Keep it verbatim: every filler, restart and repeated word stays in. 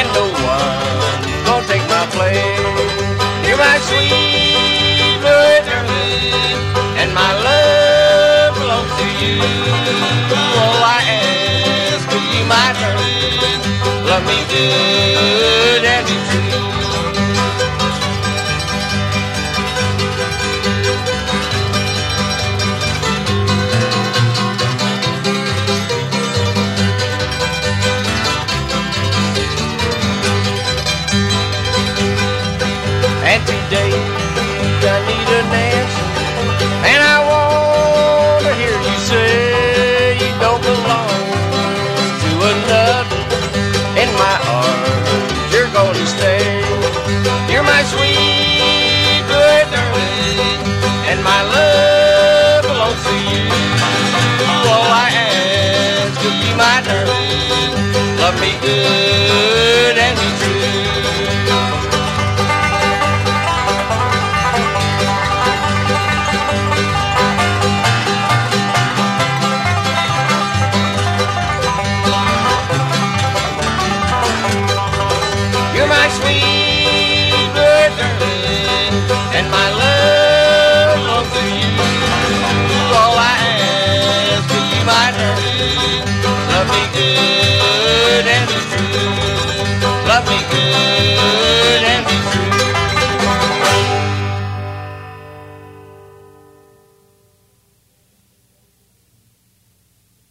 no one gonna take my place. You're my sweet motherhood, and my love belongs to you. Oh, I ask of you, my girl, love me good.